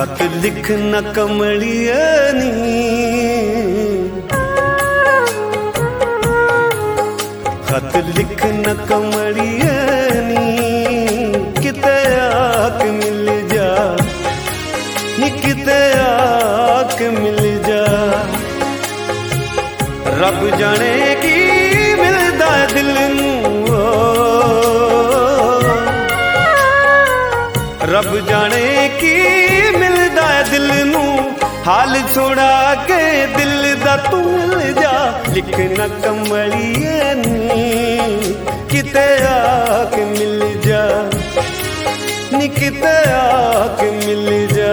खत लिखना कमलिए नी, खत लिखना कमलिए नी, किते आके मिल जा नी, किते आके मिल जा। रब जाने की मिलदा दिल नू, रब जाने की मिलदा दिल नू, हाल छोड़ा के दिल दा तू मिल जा। लिखना कमलिए नी, किते आके मिल जा नी, किते आके मिल जा।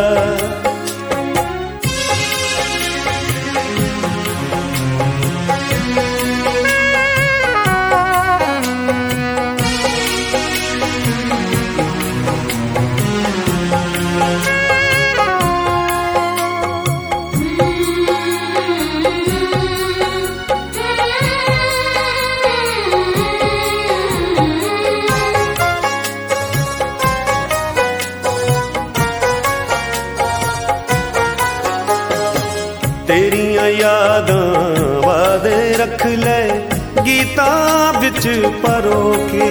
तेरियां यादां वादे रख ले गीतां विच परो के,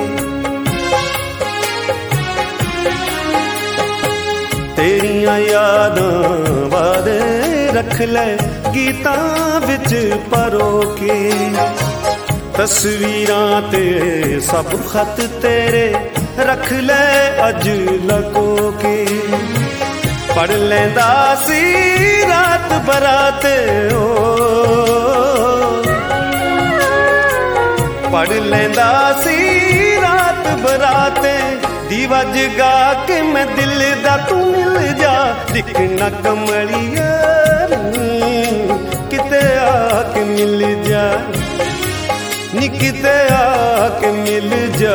तेरियां यादां वादे रख ले गीतां विच परो के। तस्वीरां ते सब खत तेरे रख ले अज लगो के, पढ़ लेंदा सी रात बराते ओ, पढ़ लेंदा सी रात बराते, दीवा जगा के मैं दिल दा तू मिल जा। लिखना कमलिए नी, किते आके मिल जा नी, किते आके मिल जा।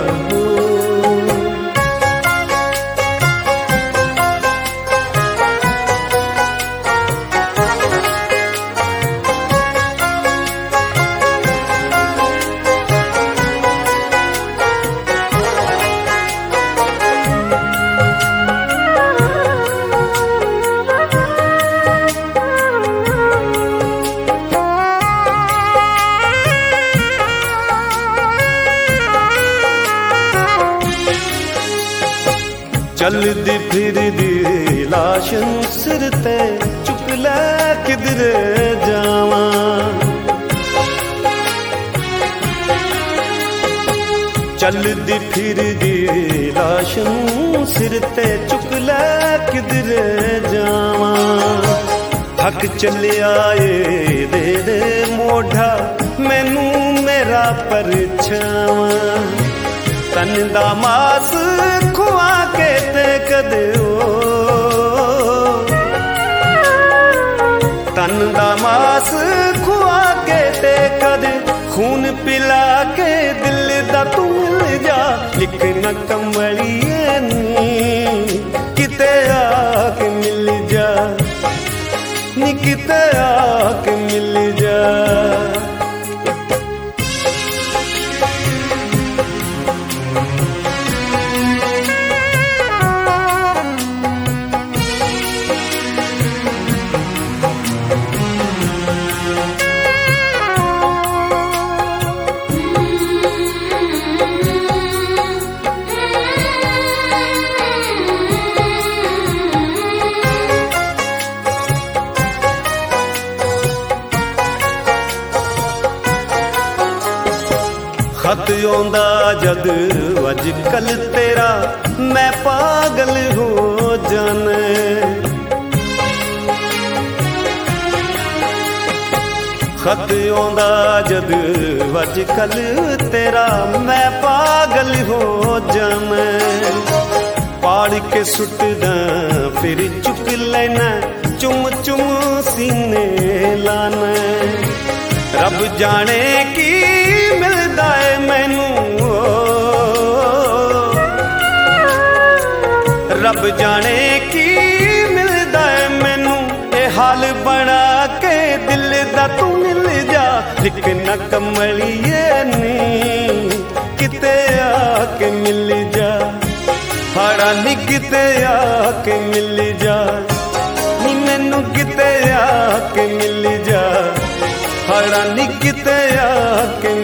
चलदी फिरदी लाशन सिर ते चुक ले किधरे जावां, चलदी फिरदी लाशन सिर ते चुक ले किधरे जावां। थक चलिया दे दे मोढ़ा मैनू मेरा परछावां, तन दा मास खुआ के ते कदे ओ, तन दा मास खुआ के ते कदे, खून पिला के दिल दा तू मिल जा। लिखना कमलिए नी, किते आके मिल जा नी, किते आके मिल जा। खत आंदा जद अज कल तेरा मैं पागल हो जाना, खत आंदा जद अज कल तेरा मैं पागल हो जाना। पाड़ के सुटदा फिर चुक लेना, चुम चुम सीने लाना। रब जाने की मिलदा है मैनू, रब जाने की मिलदा है मैनू, ए हाल बना के दिल दा तू मिल जा। लिखना कमलिए नी, किते आके मिल जा। हड़ा ਨੀ ਕਿਤੇ ਆ ਕੇ ਮਿਲ ਜਾ ਨੀ ਮੈਨੂੰ ਕਿਤੇ ਆ ਕੇ ਮਿਲ ਜਾ ਨੀ ਕਿਤੇ ਆ ਕੇ